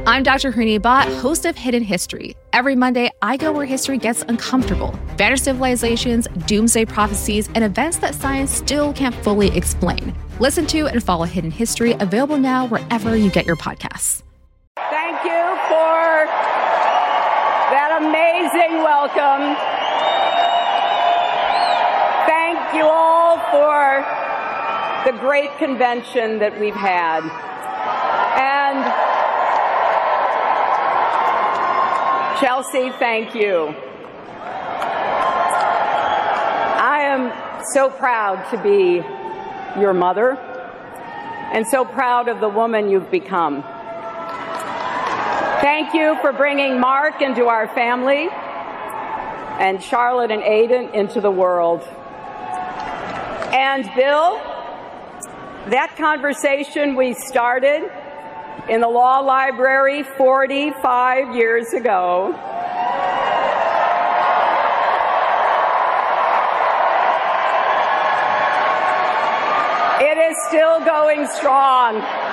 I'm Dr. Harini Bhatt, host of Hidden History. Every Monday, I go where history gets uncomfortable. Vanished civilizations, doomsday prophecies, and events that science still can't fully explain. Listen to and follow Hidden History, available now wherever you get your podcasts. Thank you for that amazing welcome. Thank you all for the great convention that we've had. And Chelsea, thank you. I am so proud to be your mother and so proud of the woman you've become. Thank you for bringing Mark into our family and Charlotte and Aiden into the world. And Bill, that conversation we started in the law library 45 years ago it is still going strong.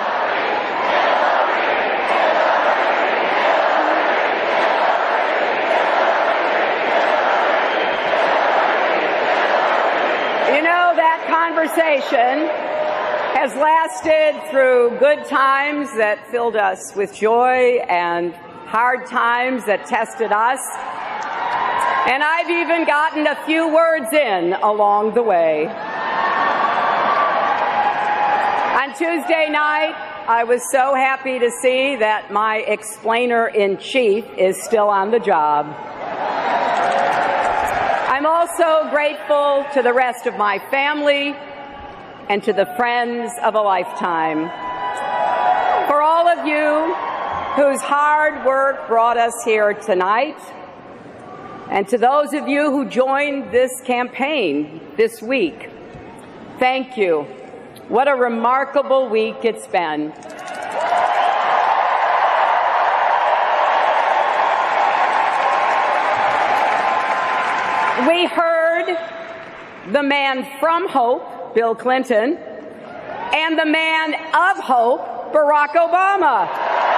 You know, that conversation has lasted through good times that filled us with joy and hard times that tested us. And I've even gotten a few words in along the way. On Tuesday night, I was so happy to see that my explainer-in-chief is still on the job. I'm also grateful to the rest of my family and to the friends of a lifetime. For all of you whose hard work brought us here tonight, and to those of you who joined this campaign this week, thank you. What a remarkable week it's been. We heard the man from hope, Bill Clinton, and the man of hope, Barack Obama.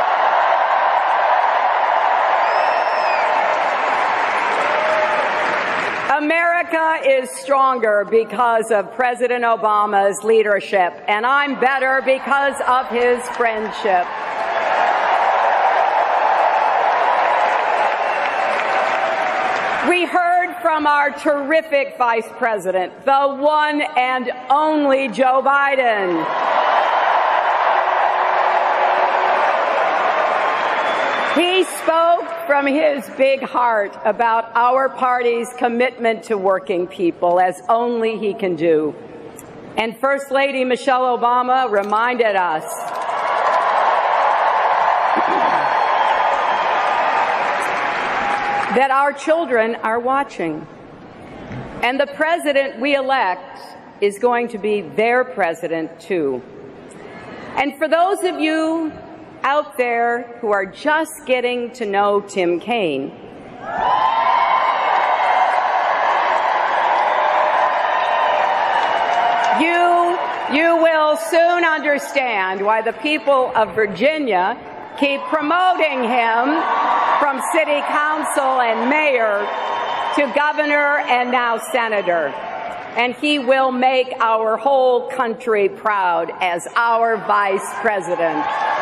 America is stronger because of President Obama's leadership, and I'm better because of his friendship. We heard from our terrific Vice President, the one and only Joe Biden. He spoke from his big heart about our party's commitment to working people, as only he can do. And First Lady Michelle Obama reminded us that our children are watching. And the president we elect is going to be their president, too. And for those of you out there who are just getting to know Tim Kaine, you will soon understand why the people of Virginia keep promoting him from city council and mayor to governor and now senator. And he will make our whole country proud as our vice president.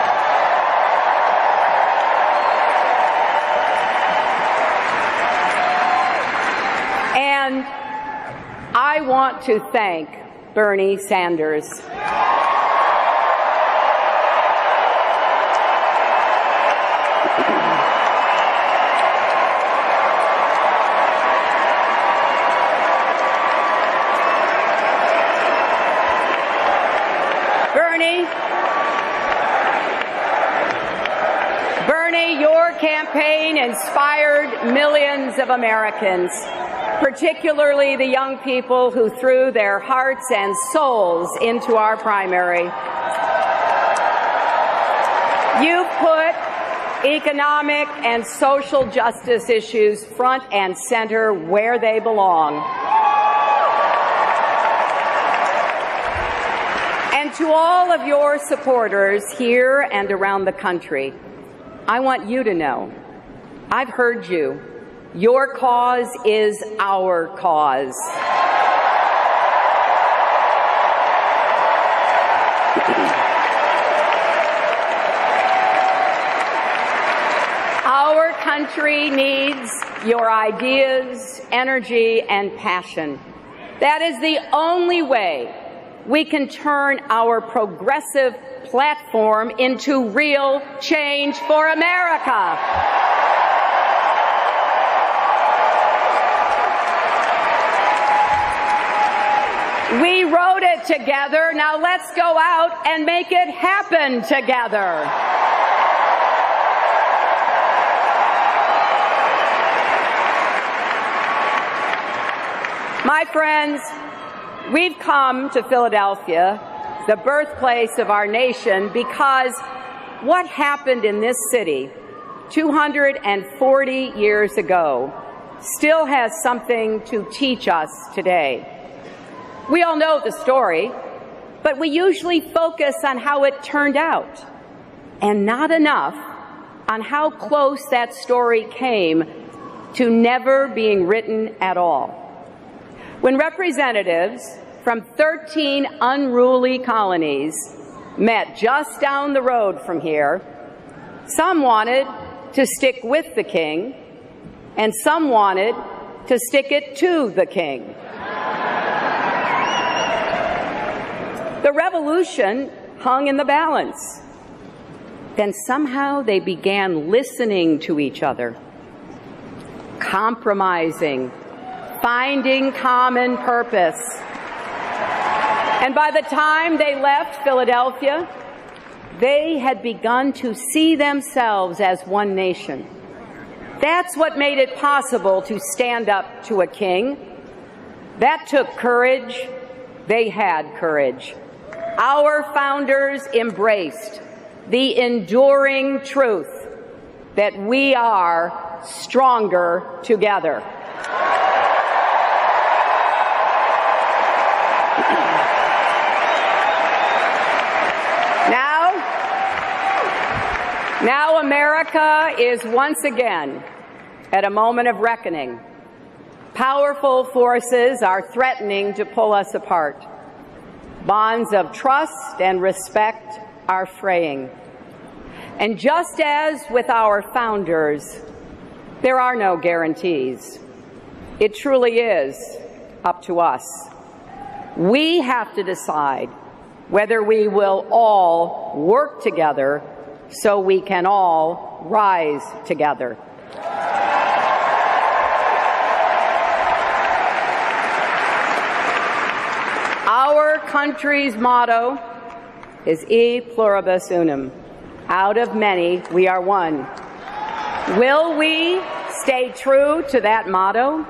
And I want to thank Bernie Sanders. Bernie, your campaign inspired millions of Americans, particularly the young people who threw their hearts and souls into our primary. You put economic and social justice issues front and center where they belong. And to all of your supporters here and around the country, I want you to know, I've heard you. Your cause is our cause. Our country needs your ideas, energy, and passion. That is the only way we can turn our progressive platform into real change for America. We wrote it together. Now let's go out and make it happen together. My friends, we've come to Philadelphia, the birthplace of our nation, because what happened in this city 240 years ago still has something to teach us today. We all know the story, but we usually focus on how it turned out, and not enough on how close that story came to never being written at all. When representatives from 13 unruly colonies met just down the road from here, some wanted to stick with the king, and some wanted to stick it to the king. The revolution hung in the balance. Then somehow they began listening to each other, compromising, finding common purpose. And by the time they left Philadelphia, they had begun to see themselves as one nation. That's what made it possible to stand up to a king. That took courage. They had courage. Our founders embraced the enduring truth that we are stronger together. Now America is once again at a moment of reckoning. Powerful forces are threatening to pull us apart. Bonds of trust and respect are fraying. And just as with our founders, there are no guarantees. It truly is up to us. We have to decide whether we will all work together so we can all rise together. Our country's motto is E pluribus unum. Out of many, we are one. Will we stay true to that motto?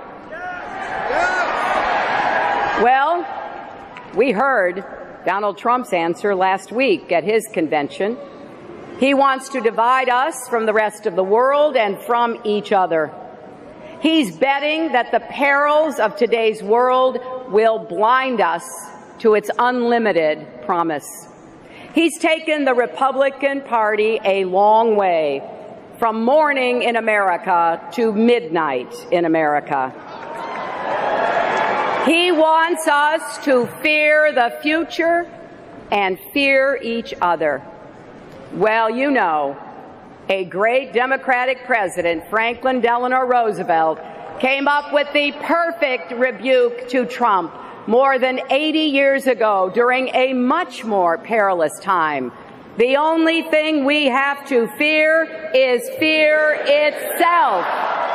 Well, we heard Donald Trump's answer last week at his convention. He wants to divide us from the rest of the world and from each other. He's betting that the perils of today's world will blind us to its unlimited promise. He's taken the Republican Party a long way, from morning in America to midnight in America. He wants us to fear the future and fear each other. Well, you know, a great Democratic president, Franklin Delano Roosevelt, came up with the perfect rebuke to Trump more than 80 years ago during a much more perilous time. The only thing we have to fear is fear itself.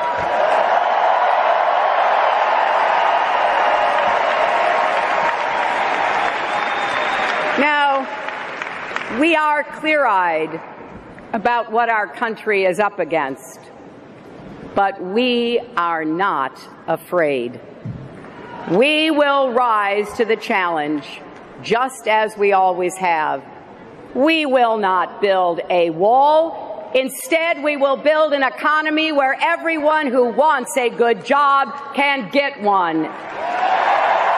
Now, we are clear-eyed about what our country is up against, but we are not afraid. We will rise to the challenge, just as we always have. We will not build a wall. Instead, we will build an economy where everyone who wants a good job can get one.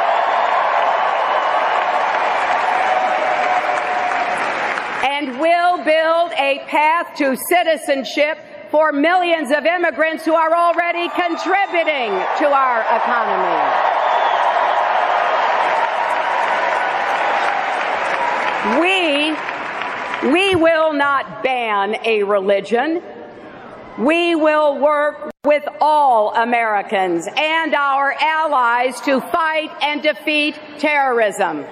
And we'll will build a path to citizenship for millions of immigrants who are already contributing to our economy. We will not ban a religion. We will work with all Americans and our allies to fight and defeat terrorism.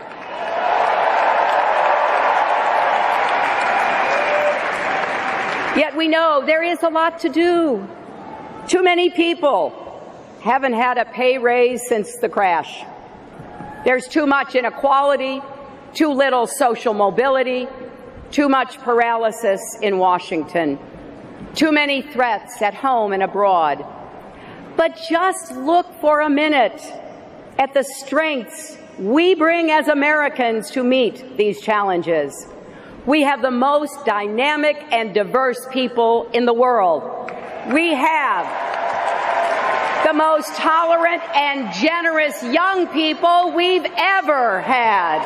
Yet we know there is a lot to do. Too many people haven't had a pay raise since the crash. There's too much inequality, too little social mobility, too much paralysis in Washington, too many threats at home and abroad. But just look for a minute at the strengths we bring as Americans to meet these challenges. We have the most dynamic and diverse people in the world. We have the most tolerant and generous young people we've ever had.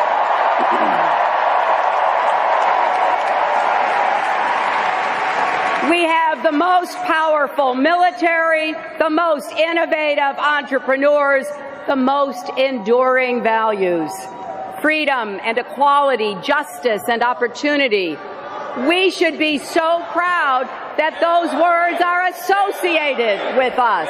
We have the most powerful military, the most innovative entrepreneurs, the most enduring values, freedom and equality, justice and opportunity. We should be so proud that those words are associated with us.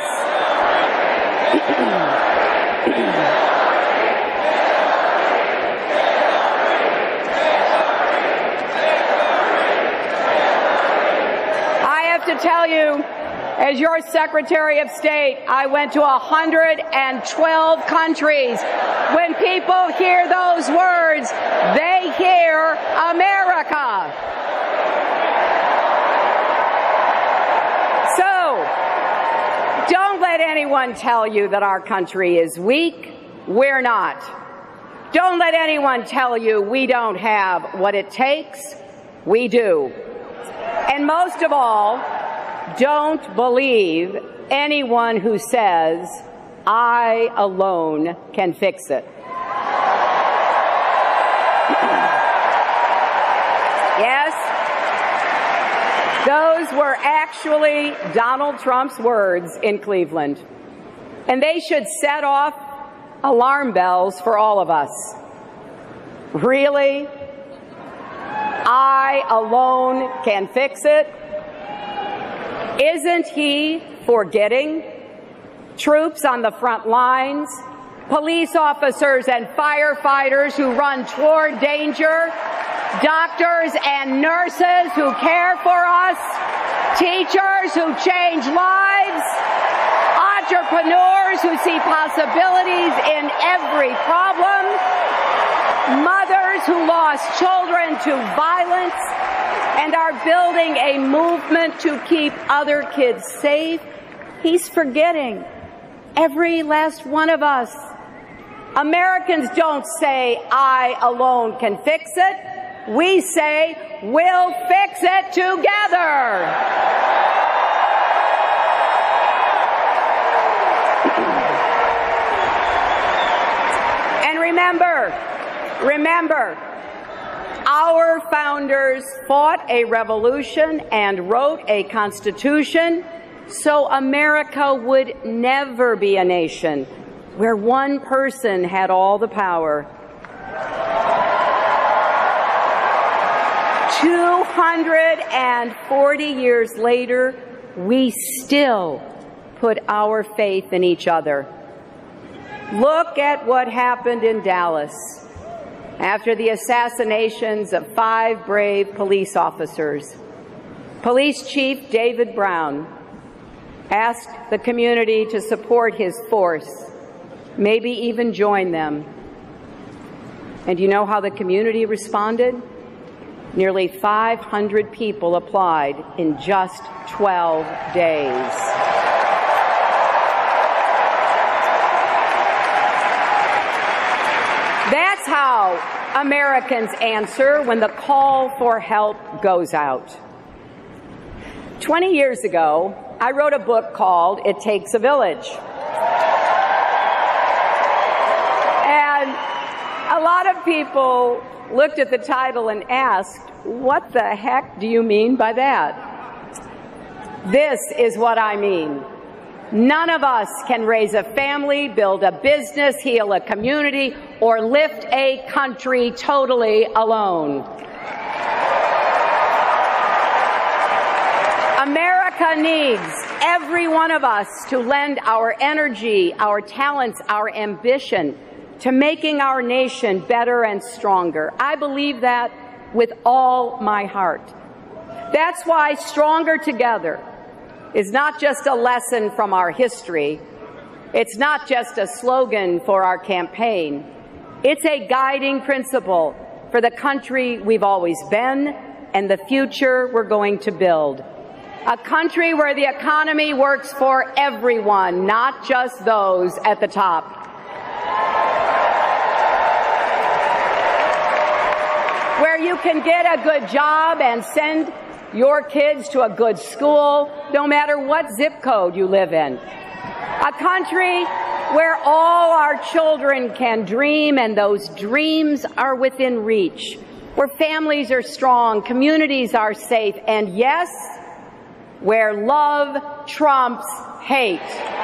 To tell you, as your Secretary of State, I went to 112 countries. When people hear those words, they hear America. So, don't let anyone tell you that our country is weak. We're not. Don't let anyone tell you we don't have what it takes. We do. And most of all, don't believe anyone who says, I alone can fix it. Yes, those were actually Donald Trump's words in Cleveland. And they should set off alarm bells for all of us. Really? I alone can fix it? Isn't he forgetting troops on the front lines, police officers and firefighters who run toward danger, doctors and nurses who care for us, teachers who change lives, entrepreneurs who see possibilities in every problem, mothers who lost children to violence and are building a movement to keep other kids safe? He's forgetting every last one of us. Americans don't say, I alone can fix it. We say, we'll fix it together. And remember, our founders fought a revolution and wrote a constitution so America would never be a nation where one person had all the power. 240 years later, we still put our faith in each other. Look at what happened in Dallas after the assassinations of 5 brave police officers. Police Chief David Brown asked the community to support his force, maybe even join them. And you know how the community responded? Nearly 500 people applied in just 12 days. That's how Americans answer when the call for help goes out. 20 years ago, I wrote a book called It Takes a Village. And a lot lot of people looked at the title and asked, what the heck do you mean by that? This is what I mean. None of us can raise a family, build a business, heal a community, or lift a country totally alone. America needs every one of us to lend our energy, our talents, our ambition to making our nation better and stronger. I believe that with all my heart. That's why Stronger Together is not just a lesson from our history. It's not just a slogan for our campaign. It's a guiding principle for the country we've always been and the future we're going to build. A country where the economy works for everyone, not just those at the top. Where you can get a good job and send your kids to a good school, no matter what zip code you live in. A country where all our children can dream and those dreams are within reach. Where families are strong, communities are safe, and yes, where love trumps hate.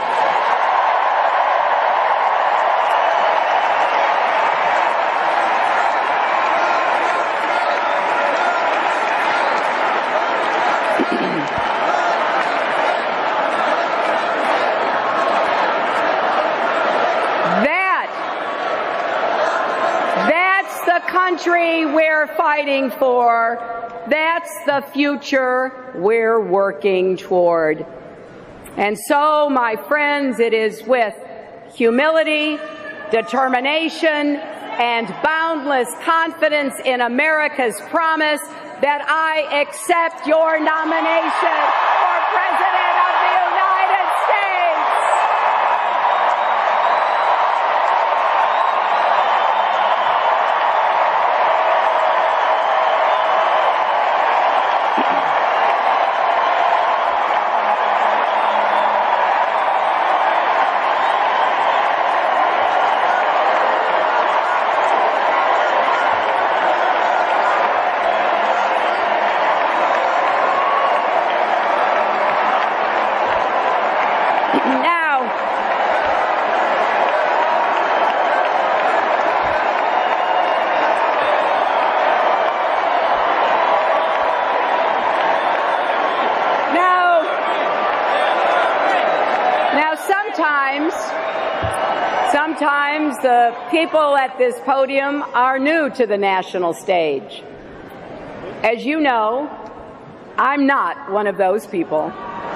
That's the country we're fighting for. That's the future we're working toward. And so, my friends, it is with humility, determination, and boundless confidence in America's promise that I accept your nomination for President of the United States. Sometimes the people at this podium are new to the national stage. As you know, I'm not one of those people.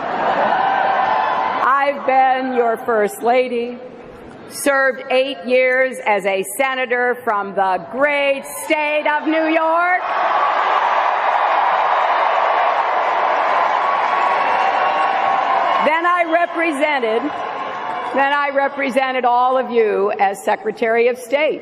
I've been your First Lady, served 8 years as a senator from the great state of New York. Then I represented all of you as Secretary of State.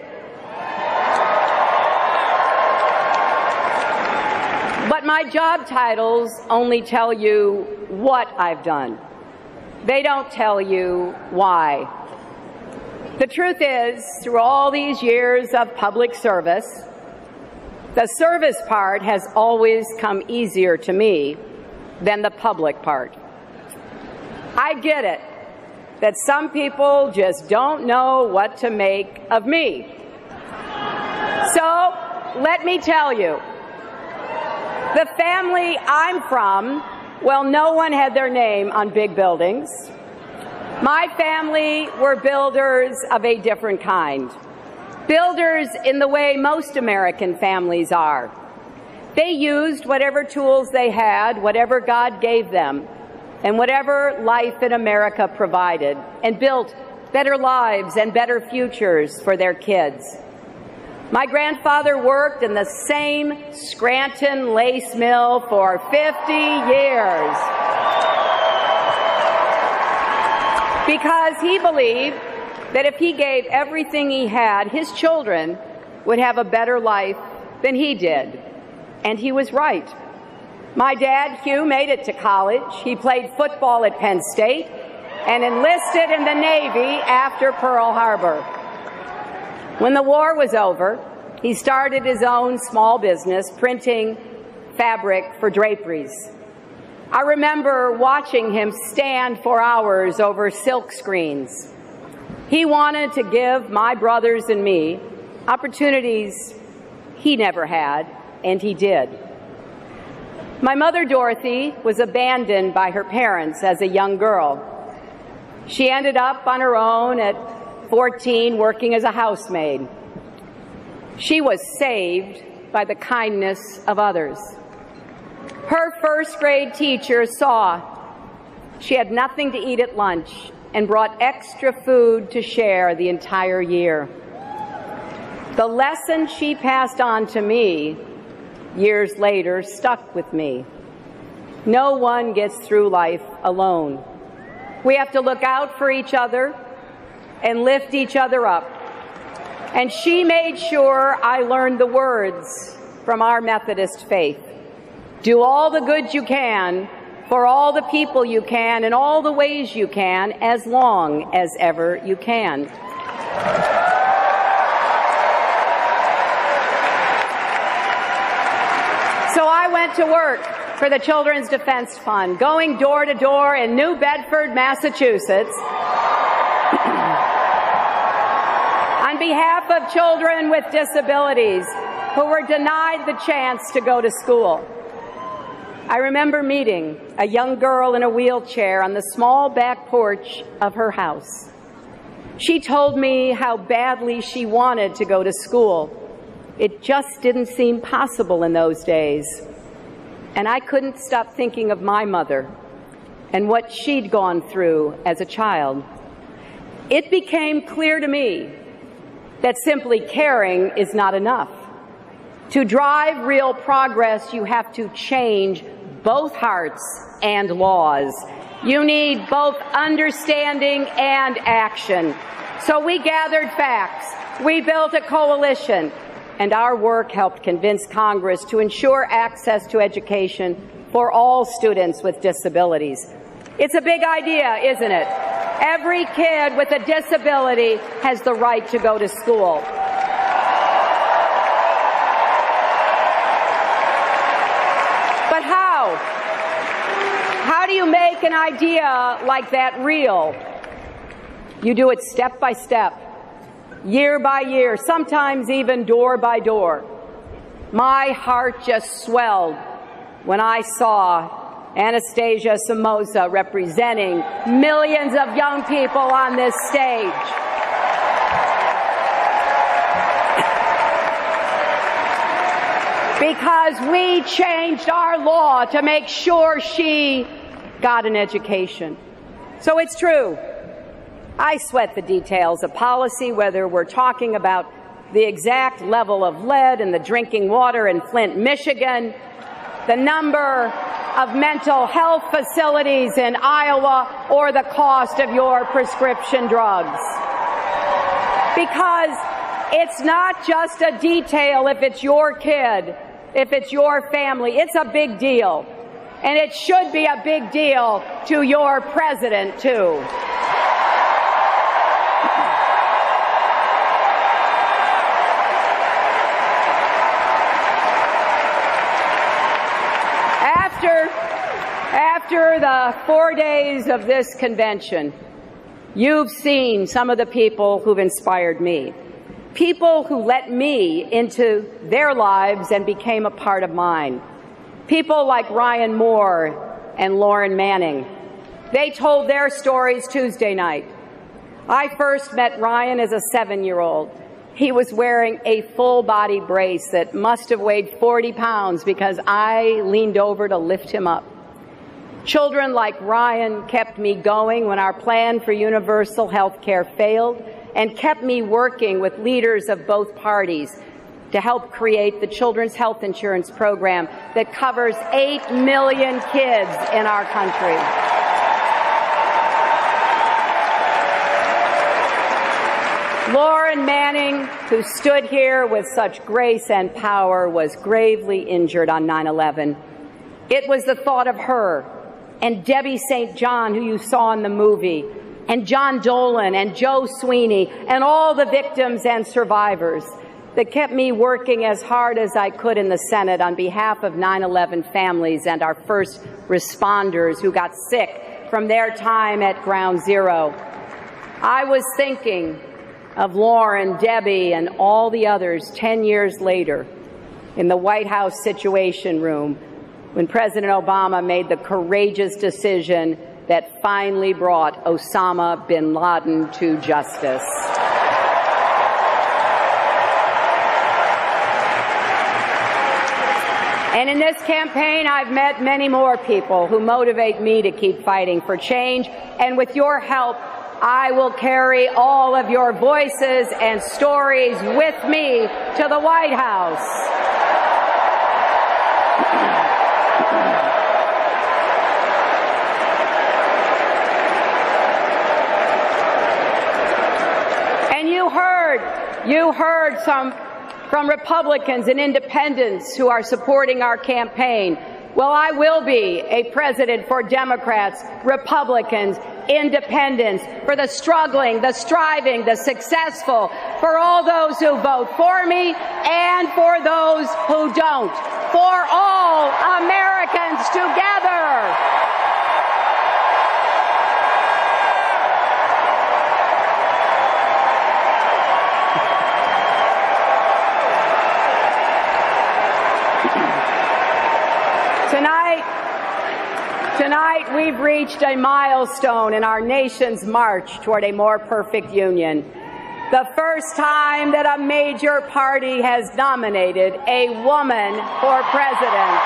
But my job titles only tell you what I've done. They don't tell you why. The truth is, through all these years of public service, the service part has always come easier to me than the public part. I get it that some people just don't know what to make of me. So, let me tell you, the family I'm from, well, no one had their name on big buildings. My family were builders of a different kind. Builders in the way most American families are. They used whatever tools they had, whatever God gave them, and whatever life in America provided, and built better lives and better futures for their kids. My grandfather worked in the same Scranton lace mill for 50 years because he believed that if he gave everything he had, his children would have a better life than he did. And he was right. My dad, Hugh, made it to college. He played football at Penn State and enlisted in the Navy after Pearl Harbor. When the war was over, he started his own small business printing fabric for draperies. I remember watching him stand for hours over silk screens. He wanted to give my brothers and me opportunities he never had, and he did. My mother, Dorothy, was abandoned by her parents as a young girl. She ended up on her own at 14 working as a housemaid. She was saved by the kindness of others. Her first grade teacher saw she had nothing to eat at lunch and brought extra food to share the entire year. The lesson she passed on to me years later stuck with me. No one gets through life alone. We have to look out for each other and lift each other up. And she made sure I learned the words from our Methodist faith. Do all the good you can for all the people you can in all the ways you can, as long as ever you can. So I went to work for the Children's Defense Fund, going door to door in New Bedford, Massachusetts, on behalf of children with disabilities who were denied the chance to go to school. I remember meeting a young girl in a wheelchair on the small back porch of her house. She told me how badly she wanted to go to school. It just didn't seem possible in those days. And I couldn't stop thinking of my mother and what she'd gone through as a child. It became clear to me that simply caring is not enough. To drive real progress, you have to change both hearts and laws. You need both understanding and action. So we gathered facts, we built a coalition, and our work helped convince Congress to ensure access to education for all students with disabilities. It's a big idea, isn't it? Every kid with a disability has the right to go to school. But how? How do you make an idea like that real? You do it step by step, year by year, sometimes even door by door. My heart just swelled when I saw Anastasia Somoza representing millions of young people on this stage. Because we changed our law to make sure she got an education. So it's true. I sweat the details of policy, whether we're talking about the exact level of lead in the drinking water in Flint, Michigan, the number of mental health facilities in Iowa, or the cost of your prescription drugs. Because it's not just a detail if it's your kid, if it's your family. It's a big deal. And it should be a big deal to your president, too. After the 4 days of this convention, you've seen some of the people who've inspired me. People who let me into their lives and became a part of mine. People like Ryan Moore and Lauren Manning. They told their stories Tuesday night. I first met Ryan as a 7-year-old. He was wearing a full-body brace that must have weighed 40 pounds because I leaned over to lift him up. Children like Ryan kept me going when our plan for universal health care failed, and kept me working with leaders of both parties to help create the Children's Health Insurance Program that covers 8 million kids in our country. Lauren Manning, who stood here with such grace and power, was gravely injured on 9/11. It was the thought of her and Debbie St. John, who you saw in the movie, and John Dolan and Joe Sweeney and all the victims and survivors that kept me working as hard as I could in the Senate on behalf of 9/11 families and our first responders who got sick from their time at Ground Zero. I was thinking of Lauren, Debbie, and all the others 10 years later in the White House Situation Room when President Obama made the courageous decision that finally brought Osama bin Laden to justice. And in this campaign, I've met many more people who motivate me to keep fighting for change. And with your help, I will carry all of your voices and stories with me to the White House. And you heard from Republicans and independents who are supporting our campaign. Well, I will be a president for Democrats, Republicans, independents, for the struggling, the striving, the successful, for all those who vote for me and for those who don't, for all Americans together. Tonight, we've reached a milestone in our nation's march toward a more perfect union. The first time that a major party has nominated a woman for president.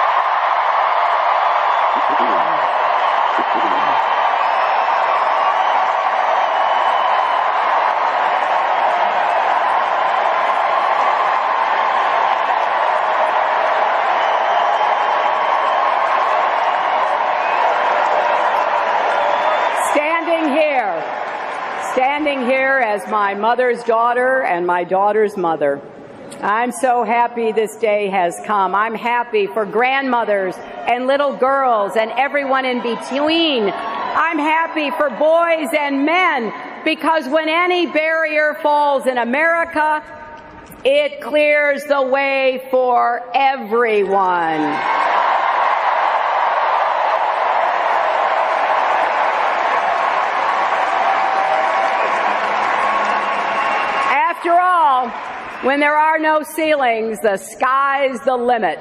Standing here as my mother's daughter and my daughter's mother, I'm so happy this day has come. I'm happy for grandmothers and little girls and everyone in between. I'm happy for boys and men, because when any barrier falls in America, it clears the way for everyone. After all, when there are no ceilings, the sky's the limit.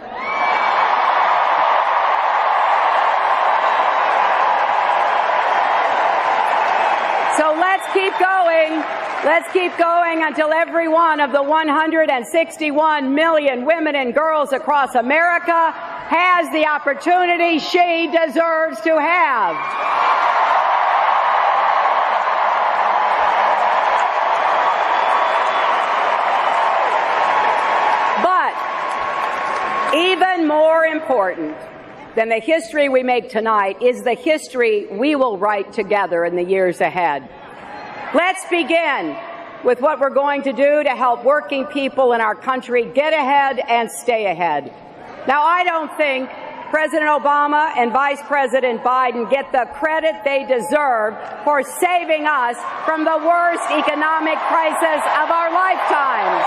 So let's keep going. Let's keep going until every one of the 161 million women and girls across America has the opportunity she deserves to have. Even more important than the history we make tonight is the history we will write together in the years ahead. Let's begin with what we're going to do to help working people in our country get ahead and stay ahead. Now, I don't think President Obama and Vice President Biden get the credit they deserve for saving us from the worst economic crisis of our lifetimes.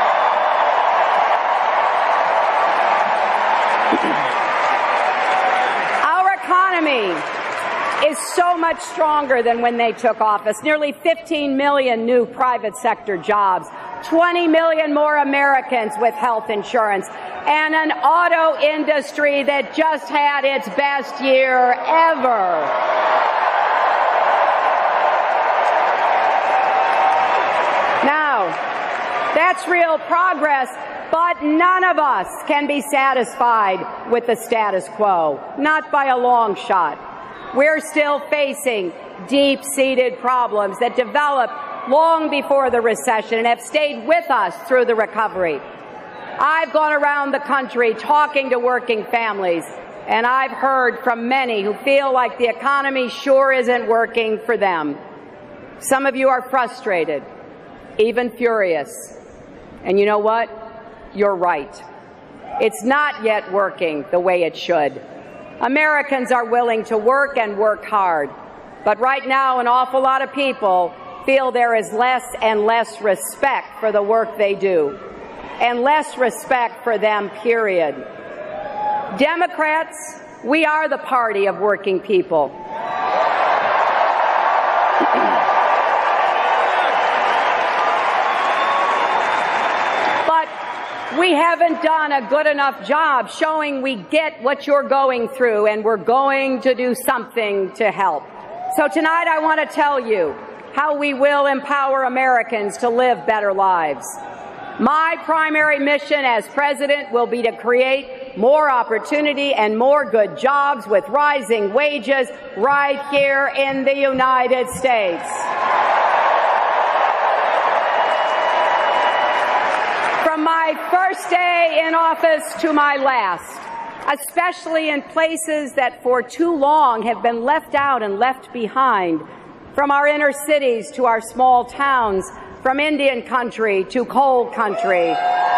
Our economy is so much stronger than when they took office. Nearly 15 million new private sector jobs, 20 million more Americans with health insurance, and an auto industry that just had its best year ever. Now, that's real progress. But none of us can be satisfied with the status quo, not by a long shot. We're still facing deep-seated problems that developed long before the recession and have stayed with us through the recovery. I've gone around the country talking to working families, and I've heard from many who feel like the economy sure isn't working for them. Some of you are frustrated, even furious. And you know what? You're right. It's not yet working the way it should. Americans are willing to work and work hard, but right now an awful lot of people feel there is less and less respect for the work they do. and less respect for them, period. Democrats, we are the party of working people. But we haven't done a good enough job showing we get what you're going through, and we're going to do something to help. So tonight I want to tell you how we will empower Americans to live better lives. My primary mission as president will be to create more opportunity and more good jobs with rising wages right here in the United States. From my first day in office to my last, especially in places that for too long have been left out and left behind, from our inner cities to our small towns, from Indian country to coal country,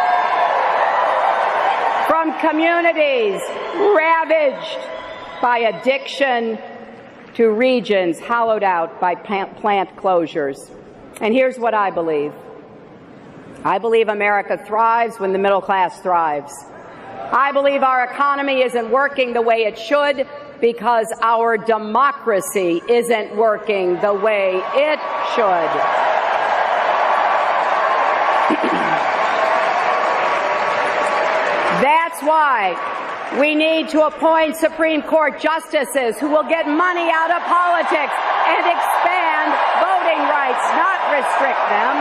from communities ravaged by addiction to regions hollowed out by plant closures. And here's what I believe. I believe America thrives when the middle class thrives. I believe our economy isn't working the way it should because our democracy isn't working the way it should. That's why we need to appoint Supreme Court justices who will get money out of politics and expand voting rights, not restrict them.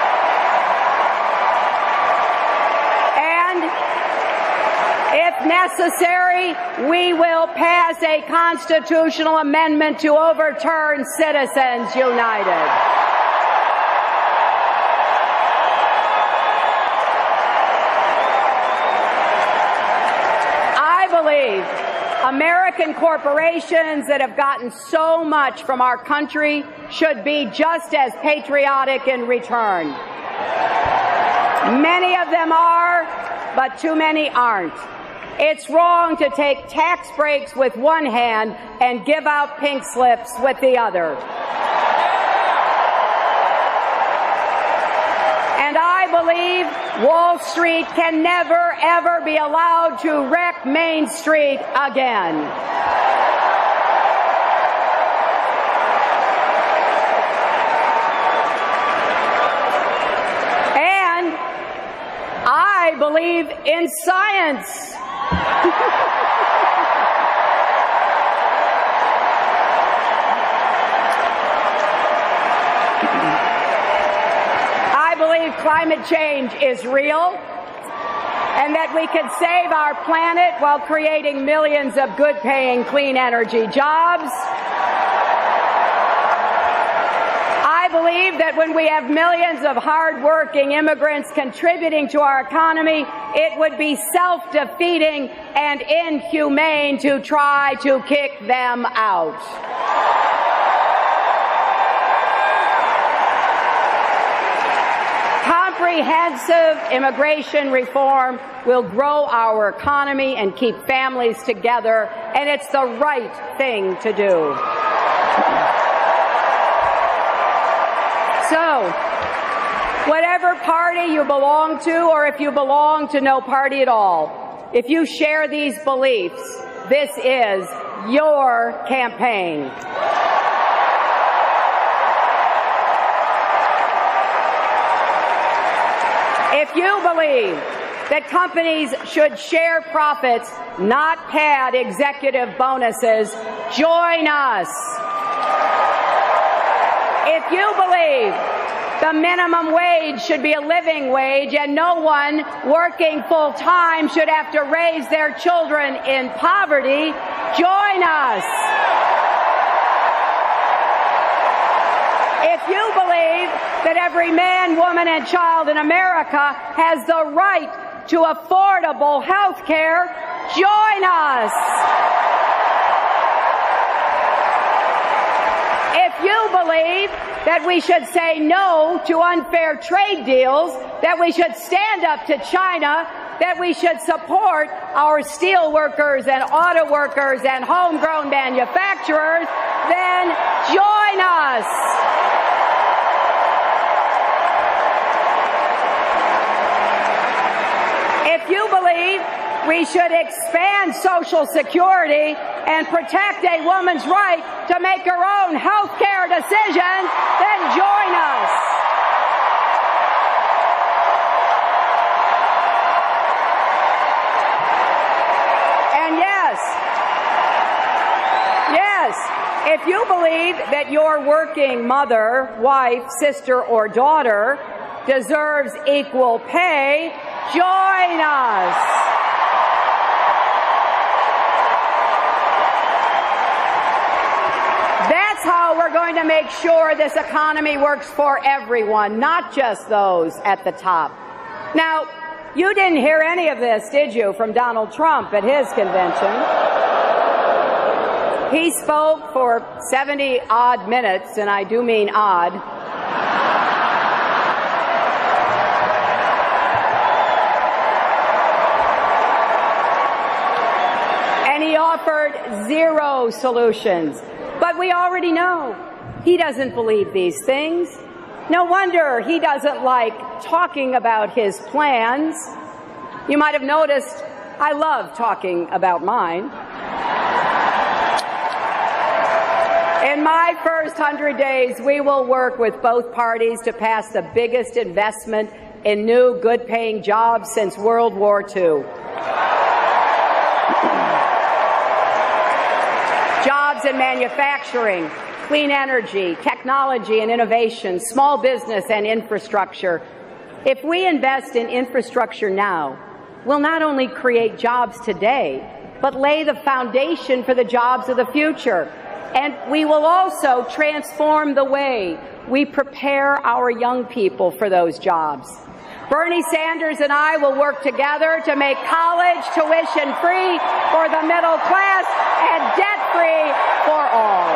And if necessary, we will pass a constitutional amendment to overturn Citizens United. American corporations that have gotten so much from our country should be just as patriotic in return. Many of them are, but too many aren't. It's wrong to take tax breaks with one hand and give out pink slips with the other. And I believe Wall Street can never, ever be allowed to wreck Main Street again. And I believe in science. Climate change is real, and that we can save our planet while creating millions of good-paying clean energy jobs. I believe that when we have millions of hard-working immigrants contributing to our economy, it would be self-defeating and inhumane to try to kick them out. Comprehensive immigration reform will grow our economy and keep families together, and it's the right thing to do. So, whatever party you belong to, or if you belong to no party at all, if you share these beliefs, this is your campaign. If you believe that companies should share profits, not pad executive bonuses, join us. If you believe the minimum wage should be a living wage and no one working full-time should have to raise their children in poverty, join us. If you believe that every man, woman, and child in America has the right to affordable health care, join us. If you believe that we should say no to unfair trade deals, that we should stand up to China, that we should support our steel workers and auto workers and homegrown manufacturers, then join us. if you believe we should expand Social Security and protect a woman's right to make her own health care decisions, then join us. And yes, if you believe that your working mother, wife, sister, or daughter deserves equal pay, join us. That's how we're going to make sure this economy works for everyone, not just those at the top. Now, you didn't hear any of this, did you, from Donald Trump at his convention? He spoke for 70-odd minutes, and I do mean odd. And he offered zero solutions. But we already know he doesn't believe these things. No wonder he doesn't like talking about his plans. You might have noticed I love talking about mine. In my first 100 days, we will work with both parties to pass the biggest investment in new, good-paying jobs since World War II. Jobs in manufacturing, clean energy, technology and innovation, small business and infrastructure. If we invest in infrastructure now, we'll not only create jobs today, but lay the foundation for the jobs of the future. And we will also transform the way we prepare our young people for those jobs. Bernie Sanders and I will work together to make college tuition free for the middle class and debt free for all.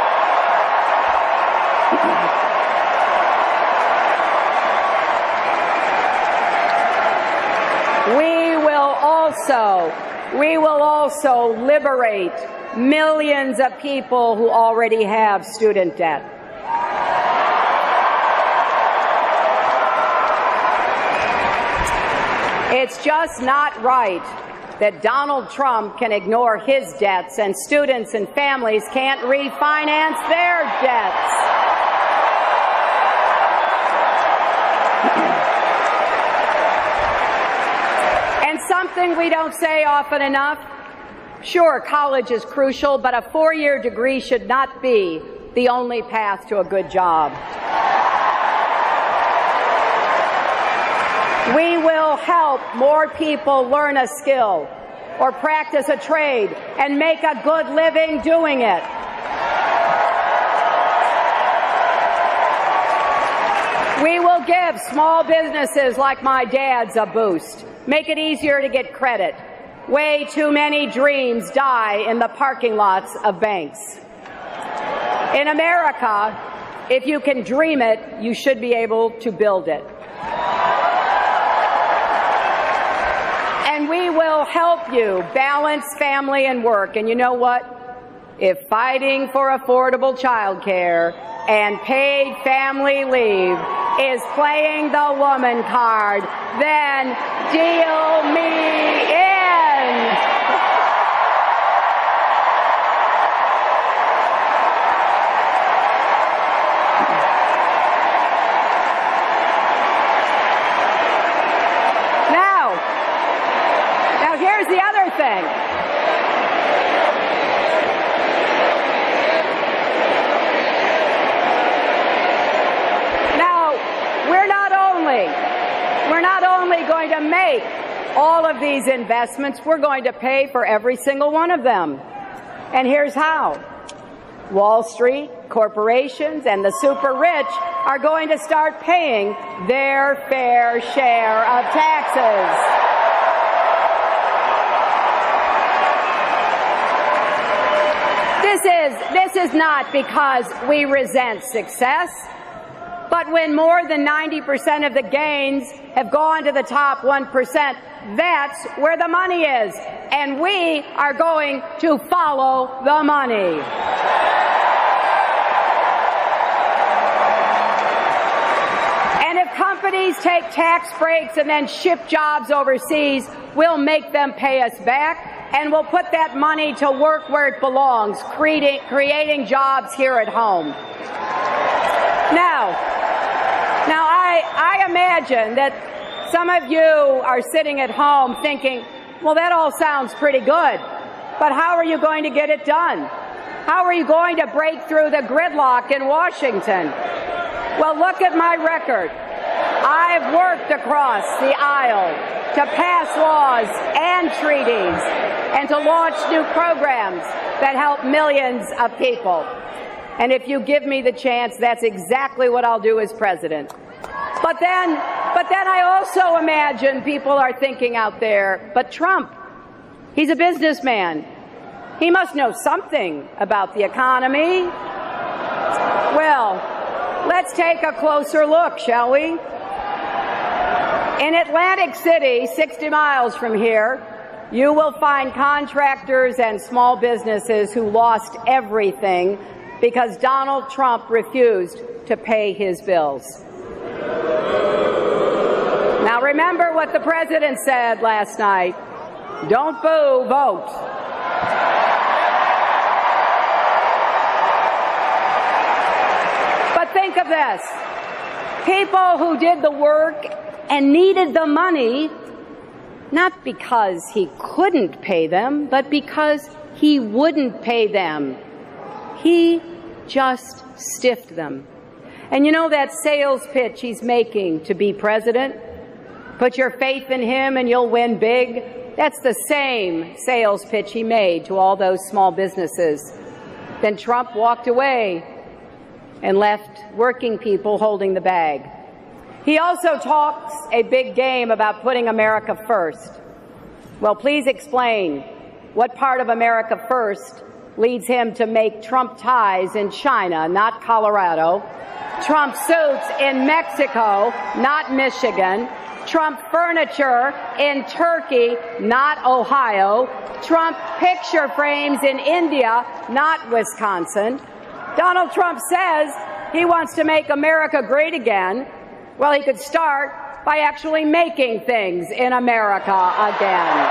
We will also liberate millions of people who already have student debt. It's just not right that Donald Trump can ignore his debts and students and families can't refinance their debts. And something we don't say often enough, sure, college is crucial, but a four-year degree should not be the only path to a good job. We will help more people learn a skill or practice a trade and make a good living doing it. We will give small businesses like my dad's a boost, make it easier to get credit. Way too many dreams die in the parking lots of banks. In America, if you can dream it, you should be able to build it. And we will help you balance family and work. And you know what? If fighting for affordable child care and paid family leave is playing the woman card, then deal me in. Now here's the other thing. Now, we're not only going to make all of these investments, we're going to pay for every single one of them. And here's how. Wall Street, corporations, and the super rich are going to start paying their fair share of taxes. This is not because we resent success, but when more than 90% of the gains have gone to the top 1%, that's where the money is, and we are going to follow the money. And if companies take tax breaks and then ship jobs overseas, we'll make them pay us back, and we'll put that money to work where it belongs, creating jobs here at home. Now I imagine that some of you are sitting at home thinking, well, that all sounds pretty good, but how are you going to get it done? How are you going to break through the gridlock in Washington? Well, look at my record. I've worked across the aisle to pass laws and treaties and to launch new programs that help millions of people. And if you give me the chance, that's exactly what I'll do as president. But then I also imagine people are thinking out there, but Trump, he's a businessman. He must know something about the economy. Well, let's take a closer look, shall we? In Atlantic City, 60 miles from here, you will find contractors and small businesses who lost everything because Donald Trump refused to pay his bills. Now remember what the president said last night. Don't boo, vote. But think of this. People who did the work and needed the money, not because he couldn't pay them, but because he wouldn't pay them. He just stiffed them. And you know that sales pitch he's making to be president? Put your faith in him and you'll win big. That's the same sales pitch he made to all those small businesses. Then Trump walked away and left working people holding the bag. He also talks a big game about putting America first. Well, please explain what part of America first leads him to make Trump ties in China, not Colorado, Trump suits in Mexico, not Michigan, Trump furniture in Turkey, not Ohio, Trump picture frames in India, not Wisconsin. Donald Trump says he wants to make America great again. Well, he could start by actually making things in America again.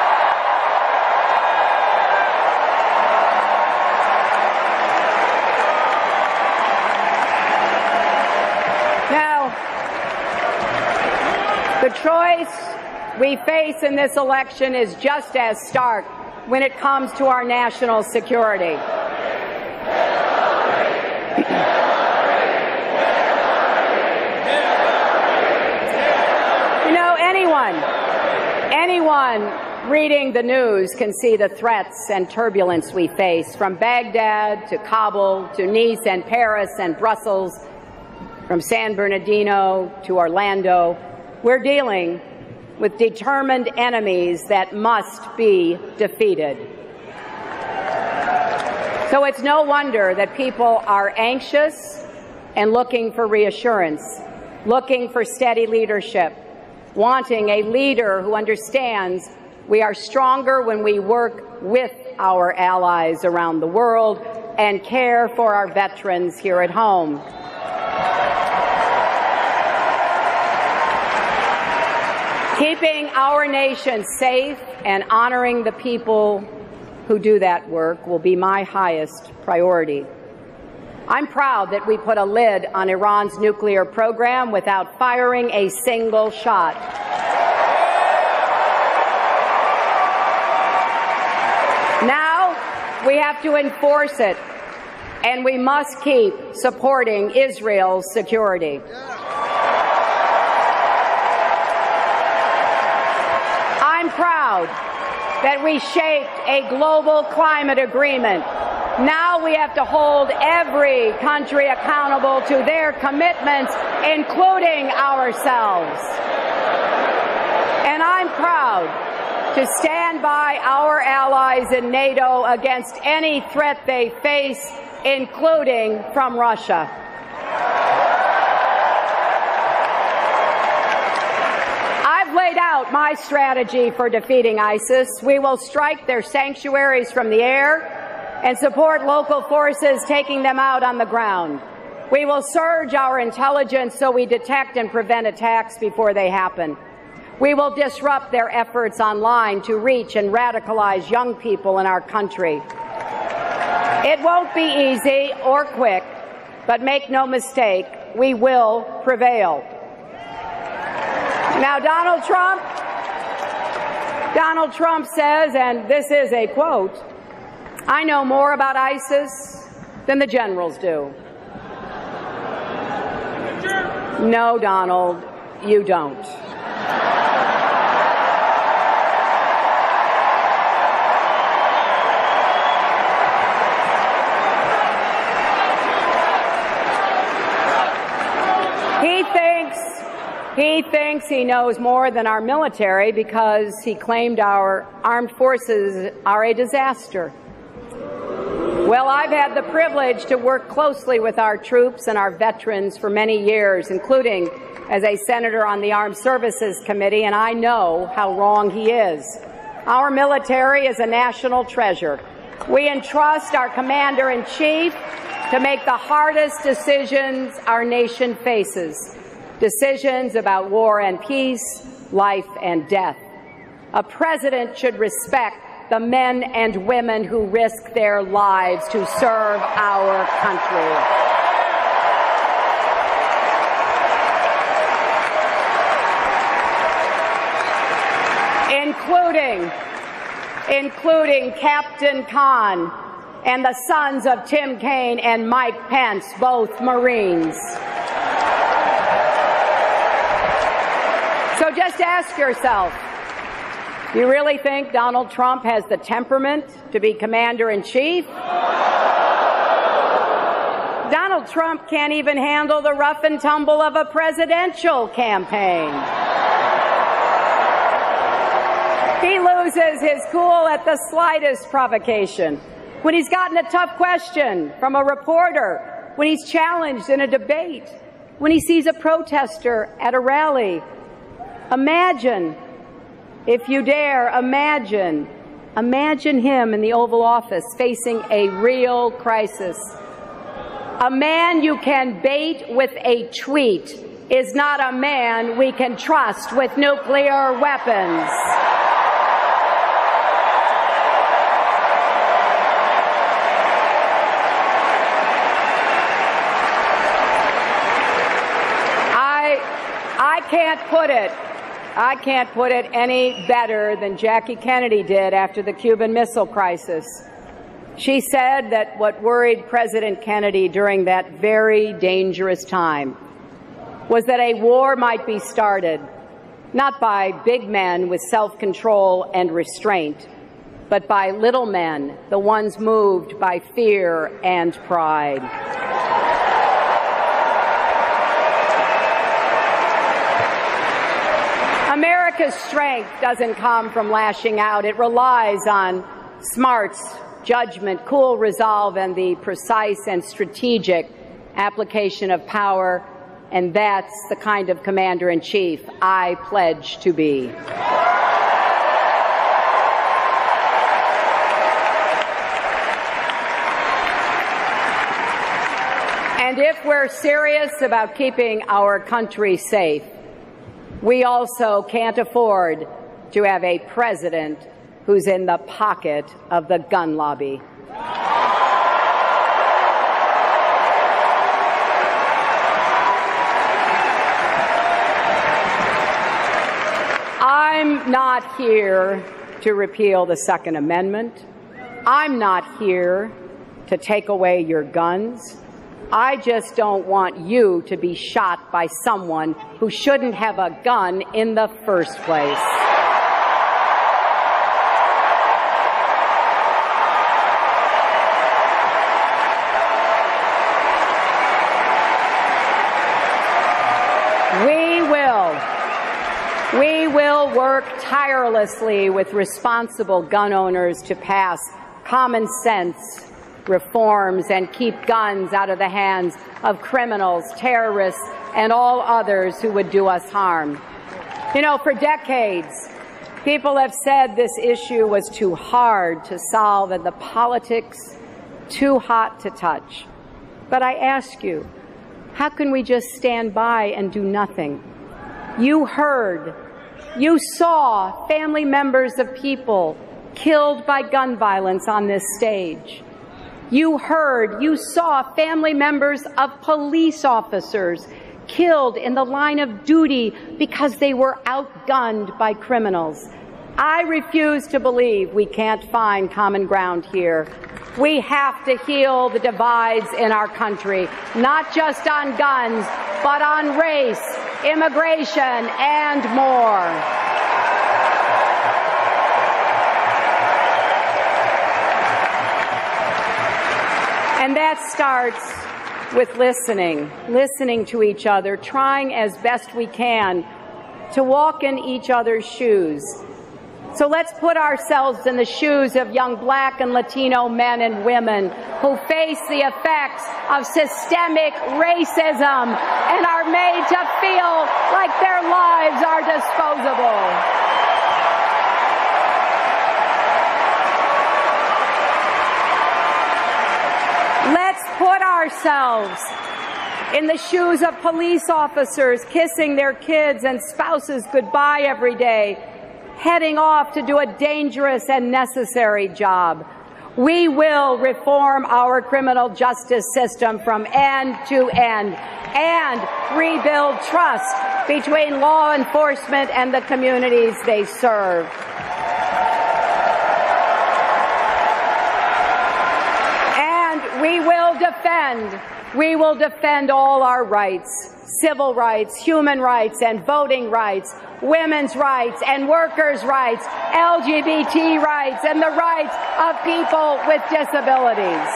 The choice we face in this election is just as stark when it comes to our national security. You know, anyone reading the news can see the threats and turbulence we face, from Baghdad to Kabul to Nice and Paris and Brussels, from San Bernardino to Orlando. We're dealing with determined enemies that must be defeated. So it's no wonder that people are anxious and looking for reassurance, looking for steady leadership, wanting a leader who understands we are stronger when we work with our allies around the world and care for our veterans here at home. Keeping our nation safe and honoring the people who do that work will be my highest priority. I'm proud that we put a lid on Iran's nuclear program without firing a single shot. Now we have to enforce it, and we must keep supporting Israel's security. I'm proud that we shaped a global climate agreement. Now we have to hold every country accountable to their commitments, including ourselves. And I'm proud to stand by our allies in NATO against any threat they face, including from Russia. Laid out my strategy for defeating ISIS. We will strike their sanctuaries from the air and support local forces taking them out on the ground. We will surge our intelligence so we detect and prevent attacks before they happen. We will disrupt their efforts online to reach and radicalize young people in our country. It won't be easy or quick, but make no mistake, we will prevail. Now, Donald Trump says, and this is a quote, "I know more about ISIS than the generals do." No, Donald, you don't. He thinks he knows more than our military because he claimed our armed forces are a disaster. Well, I've had the privilege to work closely with our troops and our veterans for many years, including as a senator on the Armed Services Committee, and I know how wrong he is. Our military is a national treasure. We entrust our commander-in-chief to make the hardest decisions our nation faces. Decisions about war and peace, life and death. A president should respect the men and women who risk their lives to serve our country. Including Captain Khan and the sons of Tim Kaine and Mike Pence, both Marines. So just ask yourself, do you really think Donald Trump has the temperament to be commander-in-chief? Donald Trump can't even handle the rough and tumble of a presidential campaign. He loses his cool at the slightest provocation. When he's gotten a tough question from a reporter, when he's challenged in a debate, when he sees a protester at a rally. Imagine, if you dare, imagine him in the Oval Office facing a real crisis. A man you can bait with a tweet is not a man we can trust with nuclear weapons. I can't put it any better than Jackie Kennedy did after the Cuban Missile Crisis. She said that what worried President Kennedy during that very dangerous time was that a war might be started, not by big men with self-control and restraint, but by little men, the ones moved by fear and pride. America's strength doesn't come from lashing out. It relies on smarts, judgment, cool resolve, and the precise and strategic application of power. And that's the kind of commander-in-chief I pledge to be. And if we're serious about keeping our country safe, we also can't afford to have a president who's in the pocket of the gun lobby. I'm not here to repeal the Second Amendment. I'm not here to take away your guns. I just don't want you to be shot by someone who shouldn't have a gun in the first place. We will work tirelessly with responsible gun owners to pass common sense reforms and keep guns out of the hands of criminals, terrorists, and all others who would do us harm. You know, for decades, people have said this issue was too hard to solve and the politics too hot to touch. But I ask you, How can we just stand by and do nothing? You heard, you saw family members of people killed by gun violence on this stage. You heard, you saw family members of police officers killed in the line of duty because they were outgunned by criminals. I refuse to believe we can't find common ground here. We have to heal the divides in our country, not just on guns, but on race, immigration, and more. And that starts with listening to each other, trying as best we can to walk in each other's shoes. So let's put ourselves in the shoes of young Black and Latino men and women who face the effects of systemic racism and are made to feel like their lives are disposable. Let's put ourselves in the shoes of police officers kissing their kids and spouses goodbye every day, heading off to do a dangerous and necessary job. We will reform our criminal justice system from end to end and rebuild trust between law enforcement and the communities they serve. And we will defend all our rights. Civil rights, human rights, and voting rights, women's rights and workers' rights, LGBT rights, and the rights of people with disabilities.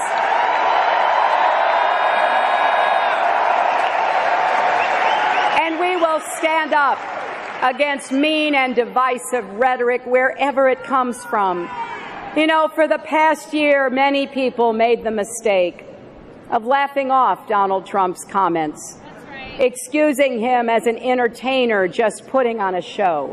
And we will stand up against mean and divisive rhetoric wherever it comes from. You know, for the past year, many people made the mistake of laughing off Donald Trump's comments, excusing him as an entertainer just putting on a show.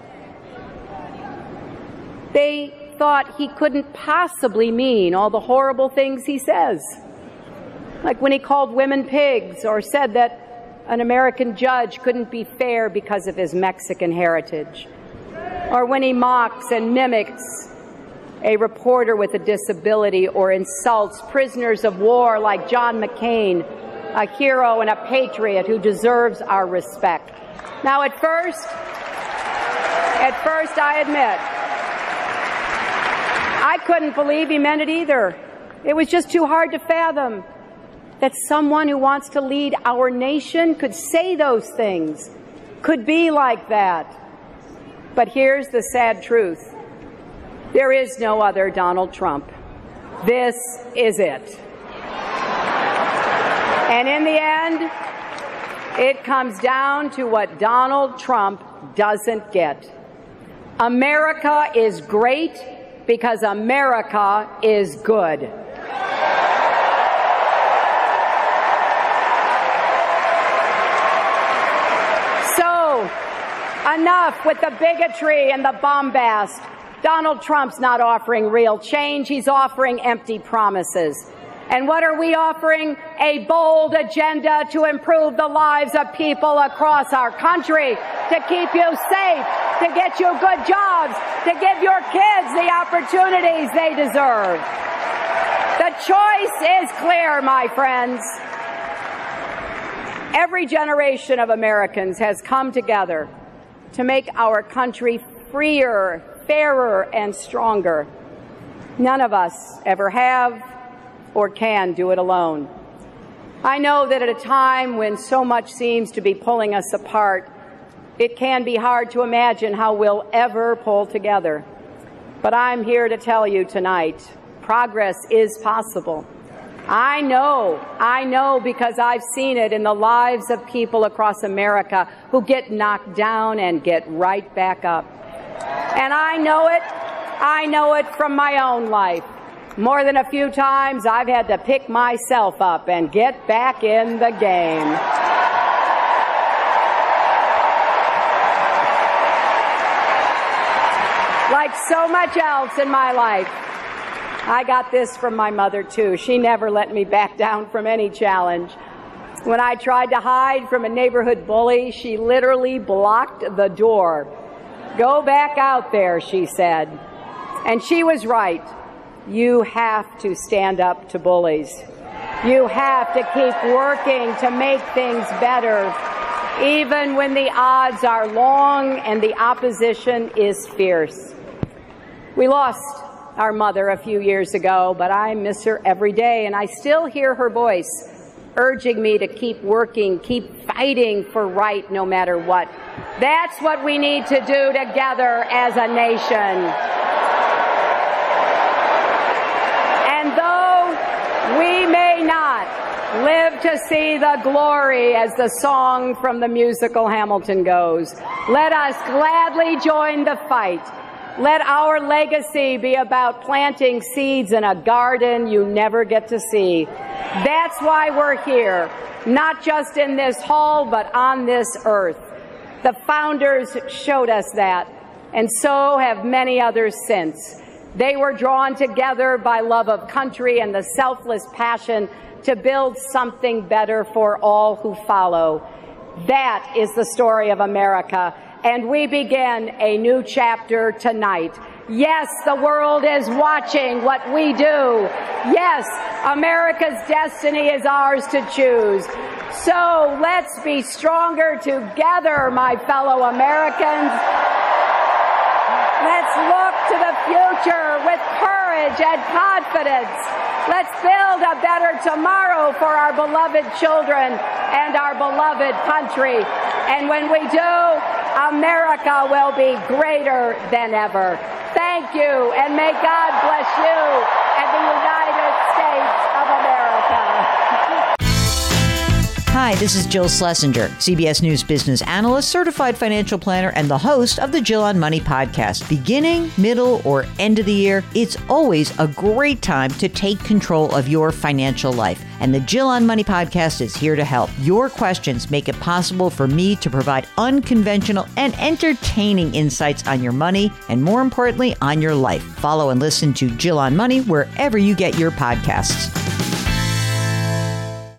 They thought he couldn't possibly mean all the horrible things he says, like when he called women pigs or said that an American judge couldn't be fair because of his Mexican heritage, or when he mocks and mimics a reporter with a disability or insults prisoners of war like John McCain, a hero and a patriot who deserves our respect. Now, at first, I admit, I couldn't believe he meant it either. It was just too hard to fathom that someone who wants to lead our nation could say those things, could be like that. But here's the sad truth. There is no other Donald Trump. This is it. And in the end, it comes down to what Donald Trump doesn't get. America is great because America is good. So, enough with the bigotry and the bombast. Donald Trump's not offering real change. He's offering empty promises. And what are we offering? A bold agenda to improve the lives of people across our country, to keep you safe, to get you good jobs, to give your kids the opportunities they deserve. The choice is clear, my friends. Every generation of Americans has come together to make our country freer, fairer, and stronger. None of us ever have or can do it alone. I know that at a time when so much seems to be pulling us apart, it can be hard to imagine how we'll ever pull together. But I'm here to tell you tonight, progress is possible. I know because I've seen it in the lives of people across America who get knocked down and get right back up. And I know it from my own life. More than a few times, I've had to pick myself up and get back in the game. Like so much else in my life, I got this from my mother, too. She never let me back down from any challenge. When I tried to hide from a neighborhood bully, she literally blocked the door. "Go back out there," she said. And she was right. You have to stand up to bullies. You have to keep working to make things better, even when the odds are long and the opposition is fierce. We lost our mother a few years ago, but I miss her every day, and I still hear her voice urging me to keep working, keep fighting for right no matter what. That's what we need to do together as a nation. And though we may not live to see the glory, as the song from the musical Hamilton goes, let us gladly join the fight. Let our legacy be about planting seeds in a garden you never get to see. That's why we're here, not just in this hall, but on this earth. The founders showed us that, and so have many others since. They were drawn together by love of country and the selfless passion to build something better for all who follow. That is the story of America. And we begin a new chapter tonight. Yes, the world is watching what we do. Yes, America's destiny is ours to choose. So let's be stronger together, my fellow Americans. Let's look to the future with courage and confidence. Let's build a better tomorrow for our beloved children and our beloved country. And when we do, America will be greater than ever. Thank you, and may God bless you and the United States of America. Hi, this is Jill Schlesinger, CBS News business analyst, certified financial planner, and the host of the Jill on Money podcast. Beginning, middle, or end of the year, it's always a great time to take control of your financial life. And the Jill on Money podcast is here to help. Your questions make it possible for me to provide unconventional and entertaining insights on your money, and more importantly, on your life. Follow and listen to Jill on Money wherever you get your podcasts.